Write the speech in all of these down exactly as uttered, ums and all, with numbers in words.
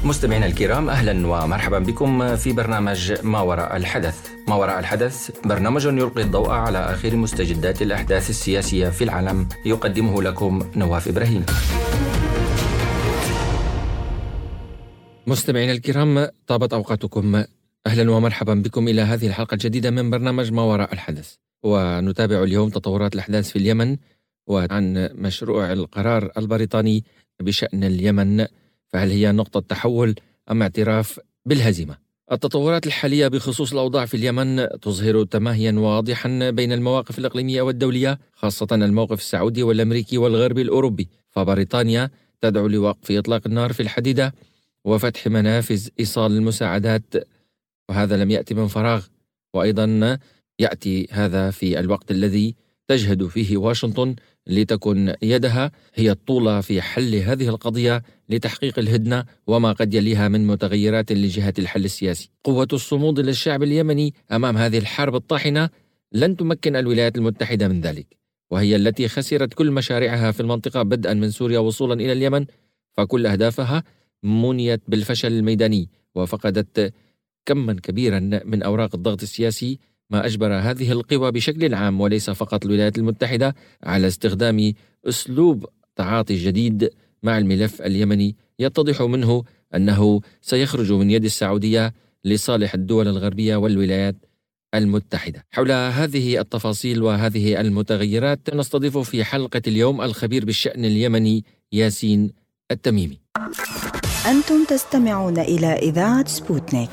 مستمعينا الكرام، أهلا ومرحبا بكم في برنامج ما وراء الحدث. ما وراء الحدث برنامج يلقي الضوء على آخر مستجدات الأحداث السياسية في العالم، يقدمه لكم نواف إبراهيم. مستمعينا الكرام، طابت أوقاتكم. أهلا ومرحبا بكم إلى هذه الحلقة الجديدة من برنامج ما وراء الحدث، ونتابع اليوم تطورات الأحداث في اليمن وعن مشروع القرار البريطاني بشأن اليمن، فهل هي نقطة تحول أم اعتراف بالهزيمة؟ التطورات الحالية بخصوص الأوضاع في اليمن تظهر تماهيا واضحا بين المواقف الإقليمية والدولية، خاصة الموقف السعودي والأمريكي والغربي الأوروبي. فبريطانيا تدعو لوقف إطلاق النار في الحديدة وفتح منافذ إيصال المساعدات، وهذا لم يأتي من فراغ، وأيضا يأتي هذا في الوقت الذي تجهد فيه واشنطن لتكن يدها هي الطولة في حل هذه القضية لتحقيق الهدنة وما قد يليها من متغيرات لجهة الحل السياسي. قوة الصمود للشعب اليمني أمام هذه الحرب الطاحنة لن تمكن الولايات المتحدة من ذلك، وهي التي خسرت كل مشاريعها في المنطقة بدءا من سوريا وصولا إلى اليمن، فكل أهدافها منيت بالفشل الميداني وفقدت كما كبيرا من أوراق الضغط السياسي، ما أجبر هذه القوى بشكل عام وليس فقط الولايات المتحدة على استخدام أسلوب تعاطي جديد مع الملف اليمني يتضح منه أنه سيخرج من يد السعودية لصالح الدول الغربية والولايات المتحدة. حول هذه التفاصيل وهذه المتغيرات نستضيف في حلقة اليوم الخبير بالشأن اليمني ياسين التميمي. أنتم تستمعون إلى إذاعة سبوتنيك.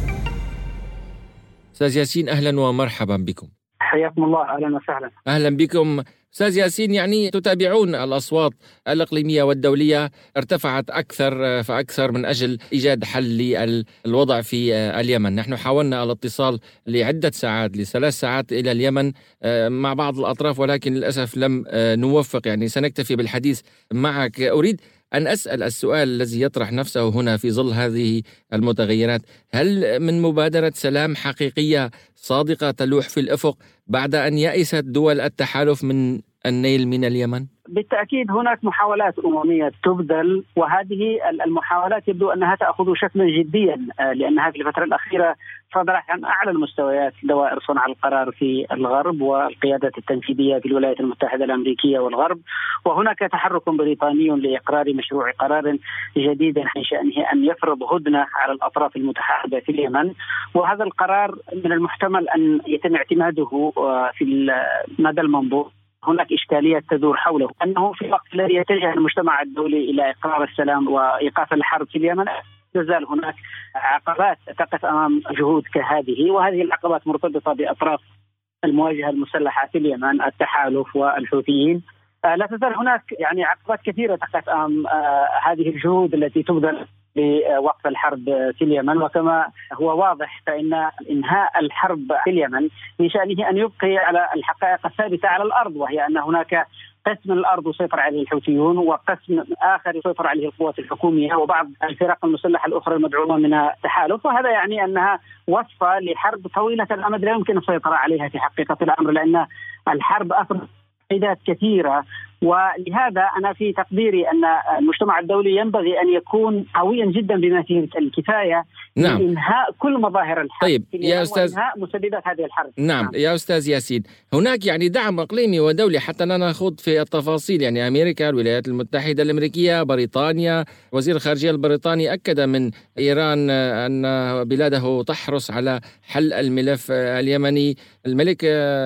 أستاذ ياسين، أهلا ومرحبا بكم. حياكم الله، أهلا وسهلا. أهلا بكم أستاذ ياسين. يعني تتابعون الأصوات الإقليمية والدولية ارتفعت أكثر فأكثر من أجل إيجاد حل للوضع في اليمن. نحن حاولنا الاتصال لعدة ساعات لثلاث ساعات إلى اليمن مع بعض الأطراف، ولكن للأسف لم نوفق. يعني سنكتفي بالحديث معك. أريد أن أسأل السؤال الذي يطرح نفسه هنا في ظل هذه المتغيرات: هل من مبادرة سلام حقيقية صادقة تلوح في الأفق بعد أن يأست دول التحالف من النيل من اليمن؟ بالتأكيد هناك محاولات أممية تبذل، وهذه المحاولات يبدو أنها تأخذ شكلا جديا، لأنها في الفترة الأخيرة صدرت عن أعلى المستويات دوائر صنع القرار في الغرب والقيادات التنفيذية في الولايات المتحدة الأمريكية والغرب، وهناك تحرك بريطاني لإقرار مشروع قرار جديد من شأنه أن يفرض هدنة على الأطراف المتحاربة في اليمن. وهذا القرار من المحتمل أن يتم اعتماده في المدى المنظور. هناك إشكاليات تدور حوله، أنه في الوقت الذي يتجه المجتمع الدولي إلى إقرار السلام وإيقاف الحرب في اليمن تزال هناك عقبات تقف أمام جهود كهذه، وهذه العقبات مرتبطة بأطراف المواجهة المسلحة في اليمن، التحالف والحوثيين. لا تزال هناك يعني عقبات كثيرة تقف أمام هذه الجهود التي تبذل بوقف الحرب في اليمن. وكما هو واضح فإن إنهاء الحرب في اليمن من شأنه أن يبقي على الحقائق الثابتة على الأرض، وهي أن هناك قسم الأرض يسيطر عليه الحوثيون، وقسم آخر يسيطر عليه القوات الحكومية وبعض الفرق المسلحة الأخرى المدعومة من التحالف. وهذا يعني أنها وصفة لحرب طويلة الأمد لا يمكن السيطرة عليها في حقيقة الأمر، لأن الحرب أفرضت قيادات كثيرة. ولهذا أنا في تقديري أن المجتمع الدولي ينبغي أن يكون قويا جدا بما فيه الكفاية نعم. لإنهاء كل مظاهر الحرب. طيب يا أستاذ، وإنهاء مسببات هذه الحرب. نعم. نعم يا أستاذ ياسين، هناك يعني دعم إقليمي ودولي حتى لا نخوض في التفاصيل. يعني أمريكا، الولايات المتحدة الأمريكية، بريطانيا. وزير الخارجية البريطاني أكد من إيران أن بلاده تحرص على حل الملف اليمني. الملك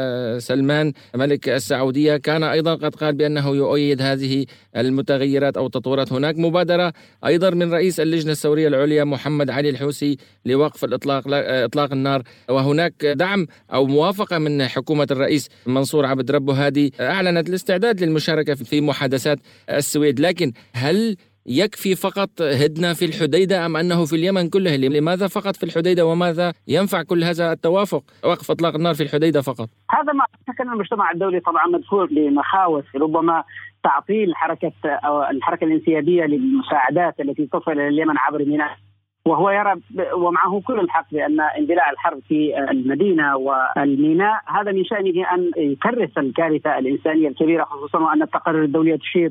سلمان ملك السعودية كان أيضا قد قال بأنه يؤيد هذه المتغيرات أو التطورات. هناك مبادرة أيضا من رئيس اللجنة الثورية العليا محمد علي الحوثي لوقف الإطلاق إطلاق النار، وهناك دعم أو موافقة من حكومة الرئيس منصور عبد ربه هادي أعلنت الاستعداد للمشاركة في محادثات السويد. لكن هل يكفي فقط هدنة في الحديدة أم أنه في اليمن كله؟ لماذا فقط في الحديدة؟ وماذا ينفع كل هذا التوافق وقف إطلاق النار في الحديدة فقط؟ هذا ما أعتقد المجتمع الدولي طبعا مدفوع بمخاوف ربما تعطيل حركة أو الحركة الانسيابية للمساعدات التي تصل إلى اليمن عبر ميناء، وهو يرى ومعه كل الحق بأن اندلاع الحرب في المدينة والميناء هذا من شأنه أن يكرس الكارثة الإنسانية الكبيرة، خصوصا وأن التقارير الدولية تشير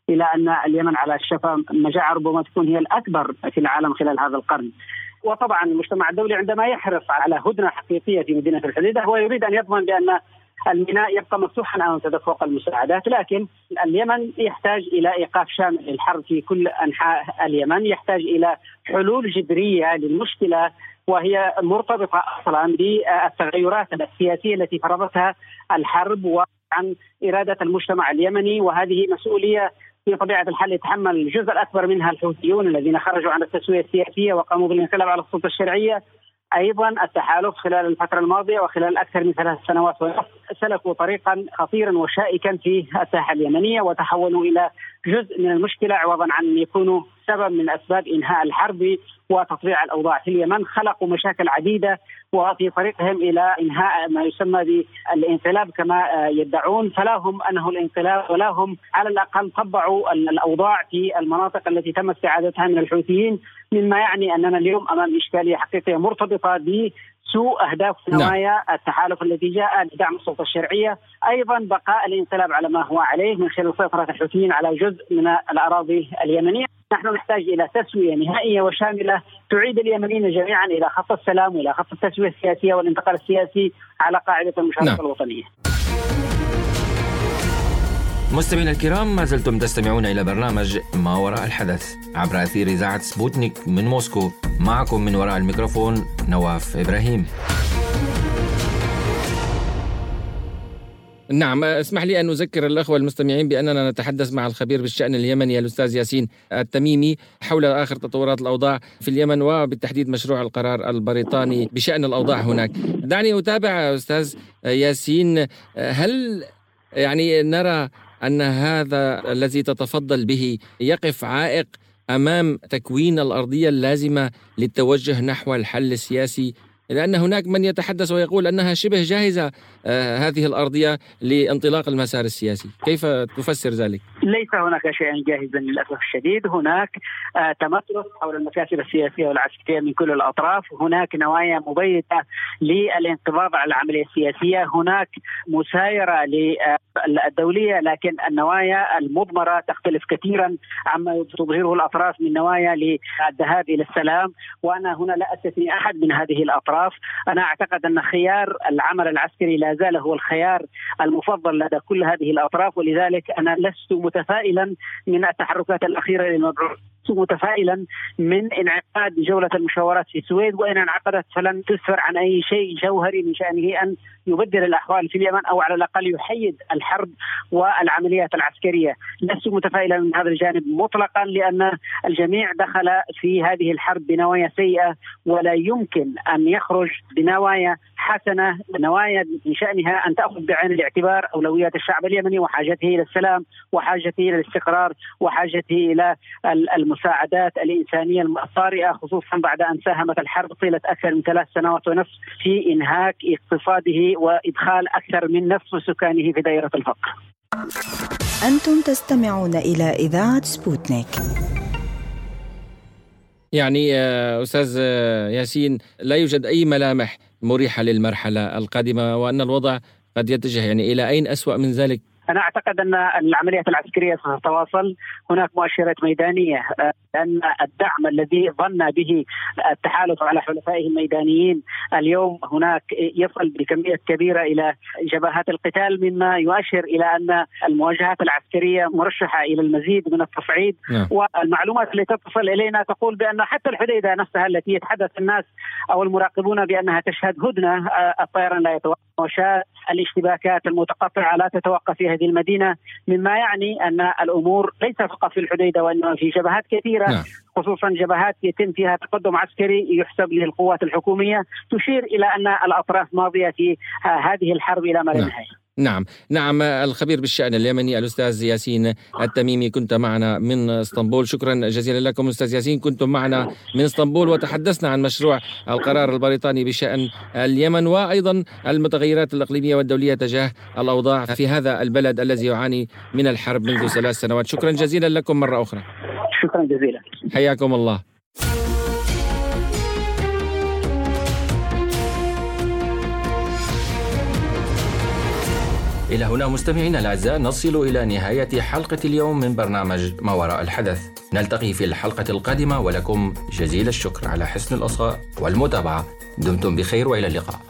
إلى أن اليمن على شفا مجاعة ربما تكون هي الأكبر في العالم خلال هذا القرن. وطبعا المجتمع الدولي عندما يحرص على هدنة حقيقية في مدينة الحديدة هو يريد أن يضمن بأن الميناء يبقى مفتوحا أمام تدفق المساعدات، لكن اليمن يحتاج إلى إيقاف شامل للحرب في كل أنحاء اليمن، يحتاج إلى حلول جذرية للمشكلة وهي مرتبطة أصلا بالتغيرات السياسية التي فرضتها الحرب وعن إرادة المجتمع اليمني، وهذه مسؤولية في طبيعة الحال يتحمل الجزء الأكبر منها الحوثيون الذين خرجوا عن التسوية السياسية وقاموا بالانقلاب على السلطة الشرعية. أيضا التحالف خلال الفترة الماضية وخلال أكثر من ثلاث سنوات سلكوا طريقا خطيرا وشائكا في الساحة اليمنية وتحولوا إلى جزء من المشكلة عوضا عن أن يكونوا سبب من أسباب إنهاء الحرب وتطبيع الأوضاع في اليمن. خلقوا مشاكل عديدة وفي طريقهم إلى إنهاء ما يسمى بالانقلاب كما يدعون، فلا هم أنه الانقلاب ولا هم على الأقل طبعوا الأوضاع في المناطق التي تم استعادتها من الحوثيين، مما يعني أننا اليوم أمام إشكالية حقيقية مرتبطة بسوء أهداف نوايا التحالف الذي جاء لدعم السلطة الشرعية، أيضا بقاء الانقلاب على ما هو عليه من خلال سيطرة الحوثيين على جزء من الأراضي اليمنية. نحن نحتاج إلى تسوية نهائية وشاملة تعيد اليمنيين جميعا إلى خط السلام وإلى خط التسوية السياسية والانتقال السياسي على قاعدة المشاركة نعم. الوطنية. مستمعينا الكرام، ما زلتم تستمعون إلى برنامج ما وراء الحدث عبر أثير إذاعة سبوتنيك من موسكو. معكم من وراء الميكروفون نواف إبراهيم. نعم، اسمح لي أن أذكر الأخوة المستمعين بأننا نتحدث مع الخبير بالشأن اليمني الأستاذ ياسين التميمي حول آخر تطورات الأوضاع في اليمن وبالتحديد مشروع القرار البريطاني بشأن الأوضاع هناك. دعني أتابع أستاذ ياسين، هل يعني نرى أن هذا الذي تتفضل به يقف عائق أمام تكوين الأرضية اللازمة للتوجه نحو الحل السياسي؟ لأن هناك من يتحدث ويقول أنها شبه جاهزة آه هذه الأرضية لانطلاق المسار السياسي، كيف تفسر ذلك؟ ليس هناك شيء جاهزا للأسف الشديد، هناك آه تمترس حول المكاسب السياسية والعسكرية من كل الأطراف، هناك نوايا مبيتة للانقباض على العملية السياسية، هناك مسايرة للدولية، لكن النوايا المضمرة تختلف كثيرا عما تظهره الأطراف من نوايا للذهاب إلى السلام، وأنا هنا لا أستثني أحد من هذه الأطراف. أنا أعتقد أن خيار العمل العسكري لا زال هو الخيار المفضل لدى كل هذه الأطراف، ولذلك أنا لست متفائلا من التحركات الأخيرة للمبعوث، متفائلا من انعقاد جولة المشاورات في السويد، وإن انعقدت فلن تسفر عن أي شيء جوهري من شأنه أن يبدل الأحوال في اليمن أو على الأقل يحيد الحرب والعمليات العسكرية. لست متفائلا من هذا الجانب مطلقا، لأن الجميع دخل في هذه الحرب بنوايا سيئة، ولا يمكن أن يخرج بنوايا حسنة، نوايا من شأنها أن تأخذ بعين الاعتبار أولويات الشعب اليمني وحاجته إلى السلام وحاجته إلى الاستقرار وحاجته إلى المساعدات الإنسانية الطارئة، خصوصا بعد أن ساهمت الحرب طيلة أكثر من ثلاث سنوات ونصف في إنهاك اقتصاده وإدخال أكثر من نصف سكانه في دائرة الفقر. أنتم تستمعون إلى إذاعة سبوتنيك. يعني أستاذ ياسين، لا يوجد أي ملامح مريحة للمرحلة القادمة، وأن الوضع قد يتجه يعني إلى أين أسوأ من ذلك؟ أنا أعتقد أن العمليات العسكرية ستتواصل، هناك مؤشرات ميدانية أن الدعم الذي ظن به التحالف على حلفائه الميدانيين اليوم هناك يصل بكمية كبيرة إلى جبهات القتال، مما يؤشر إلى أن المواجهات العسكرية مرشحة إلى المزيد من التصعيد. نعم. والمعلومات التي تتصل إلينا تقول بأن حتى الحديدة نفسها التي يتحدث الناس أو المراقبون بأنها تشهد هدنة، الطيران لا يتوقف، الاشتباكات المتقطعة لا تتوقف في هذه المدينة، مما يعني أن الأمور ليس فقط في الحديدة وإنما في جبهات كثيرة. نعم. خصوصا جبهات يتم فيها تقدم عسكري يحسب للقوات الحكومية، تشير إلى أن الأطراف ماضية في هذه الحرب إلى ما لا نهاية. نعم نعم الخبير بالشأن اليمني الأستاذ ياسين التميمي كنت معنا من اسطنبول. شكرا جزيلا لكم أستاذ ياسين، كنتم معنا من اسطنبول وتحدثنا عن مشروع القرار البريطاني بشأن اليمن وأيضا المتغيرات الإقليمية والدولية تجاه الأوضاع في هذا البلد الذي يعاني من الحرب منذ ثلاث سنوات. شكرا جزيلا لكم مرة أخرى. شكرا جزيلا، حياكم الله. إلى هنا مستمعينا الأعزاء نصل إلى نهاية حلقة اليوم من برنامج ما وراء الحدث. نلتقي في الحلقة القادمة ولكم جزيل الشكر على حسن الإصغاء والمتابعة. دمتم بخير وإلى اللقاء.